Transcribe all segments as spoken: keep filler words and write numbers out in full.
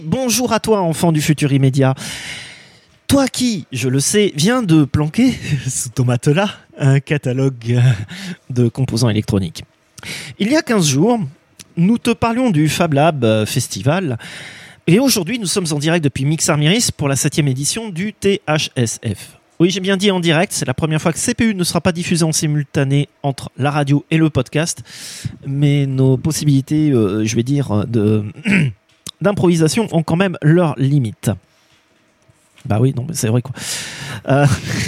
Bonjour à toi, enfant du futur immédiat. Toi qui, je le sais, viens de planquer sous ton matelas un catalogue de composants électroniques. Il y a quinze jours, nous te parlions du Fab Lab Festival et aujourd'hui nous sommes en direct depuis Mixarmiris pour la septième édition du T H S F. Oui, j'ai bien dit en direct, c'est la première fois que C P U ne sera pas diffusé en simultané entre la radio et le podcast, mais nos possibilités, euh, je vais dire, de... d'improvisation ont quand même leurs limites. Bah oui, non, mais c'est vrai quoi. Euh...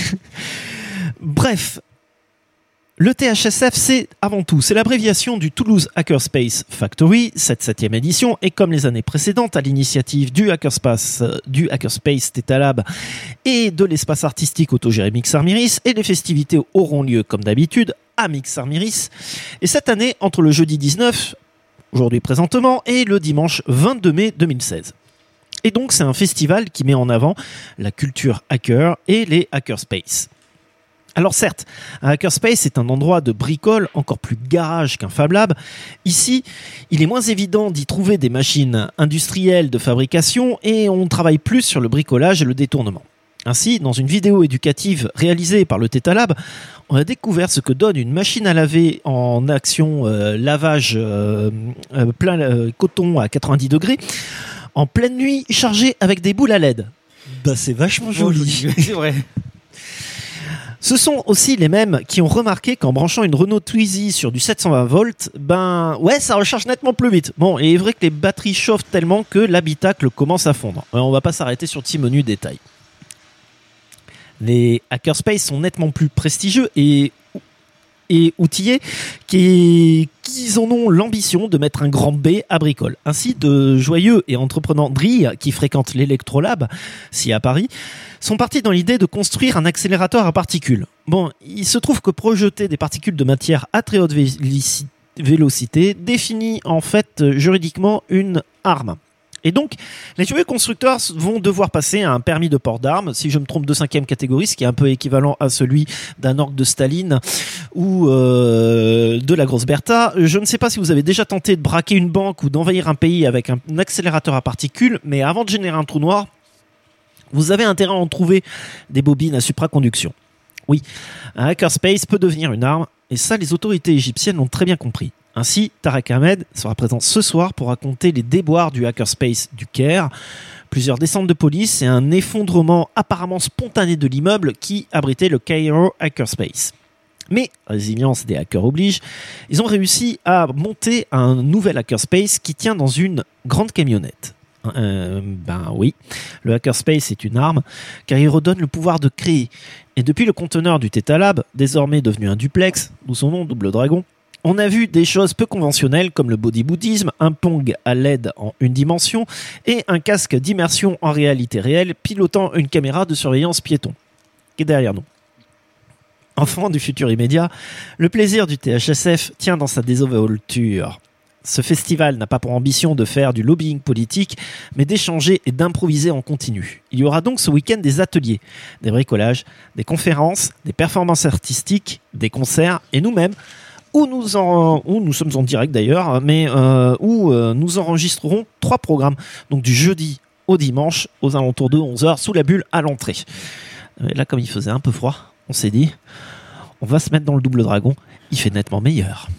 Bref, le T H S F, c'est avant tout, c'est l'abréviation du Toulouse Hackerspace Factory. Cette septième édition est comme les années précédentes à l'initiative du Hackerspace, du Hackerspace Theta Lab et de l'espace artistique autogéré Mixarmiris. Et les festivités auront lieu comme d'habitude à Mixarmiris. Et cette année, entre le jeudi dix-neuf, aujourd'hui présentement, et le dimanche vingt-deux mai deux mille seize. Et donc c'est un festival qui met en avant la culture hacker et les hackerspaces. Alors certes, un hackerspace est un endroit de bricole encore plus garage qu'un Fab Lab. Ici, il est moins évident d'y trouver des machines industrielles de fabrication et on travaille plus sur le bricolage et le détournement. Ainsi, dans une vidéo éducative réalisée par le Theta Lab, on a découvert ce que donne une machine à laver en action euh, lavage euh, euh, plein euh, coton à quatre-vingt-dix degrés en pleine nuit chargée avec des boules à L E D. Bah c'est vachement joli. C'est vrai. Ce sont aussi les mêmes qui ont remarqué qu'en branchant une Renault Twizy sur du sept cent vingt volts, ben ouais, ça recharge nettement plus vite. Bon, et il est vrai que les batteries chauffent tellement que l'habitacle commence à fondre. Alors, on va pas s'arrêter sur de si menus détails. Les hackerspaces sont nettement plus prestigieux et, et outillés qu'ils qui en ont l'ambition de mettre un grand B à bricole. Ainsi, de joyeux et entreprenants drilles qui fréquentent l'Electrolab, si à Paris, sont partis dans l'idée de construire un accélérateur à particules. Bon, il se trouve que projeter des particules de matière à très haute vélocité définit en fait juridiquement une arme. Et donc, les joyeux constructeurs vont devoir passer à un permis de port d'armes, si je me trompe de cinquième catégorie, ce qui est un peu équivalent à celui d'un orgue de Staline ou euh, de la grosse Bertha. Je ne sais pas si vous avez déjà tenté de braquer une banque ou d'envahir un pays avec un accélérateur à particules, mais avant de générer un trou noir, vous avez intérêt à en trouver des bobines à supraconduction. Oui, un hackerspace peut devenir une arme, et ça les autorités égyptiennes l'ont très bien compris. Ainsi, Tarek Ahmed sera présent ce soir pour raconter les déboires du hackerspace du Caire, plusieurs descentes de police et un effondrement apparemment spontané de l'immeuble qui abritait le Cairo Hackerspace. Mais, résilience des hackers oblige, ils ont réussi à monter un nouvel hackerspace qui tient dans une grande camionnette. Euh, ben oui, le hackerspace est une arme car il redonne le pouvoir de créer. Et depuis le conteneur du Theta Lab, désormais devenu un duplex, d'où son nom Double Dragon, on a vu des choses peu conventionnelles comme le bodyboardisme, un Pong à L E D en une dimension et un casque d'immersion en réalité réelle pilotant une caméra de surveillance piéton qui est derrière nous. Enfant du futur immédiat, le plaisir du T H S F tient dans sa désinvolture. Ce festival n'a pas pour ambition de faire du lobbying politique, mais d'échanger et d'improviser en continu. Il y aura donc ce week-end des ateliers, des bricolages, des conférences, des performances artistiques, des concerts et nous-mêmes, où nous, en, où nous sommes en direct d'ailleurs, mais euh, où euh, nous enregistrerons trois programmes, donc du jeudi au dimanche, aux alentours de onze heures, sous la bulle à l'entrée. Et là, comme il faisait un peu froid, on s'est dit, on va se mettre dans le Double Dragon, il fait nettement meilleur.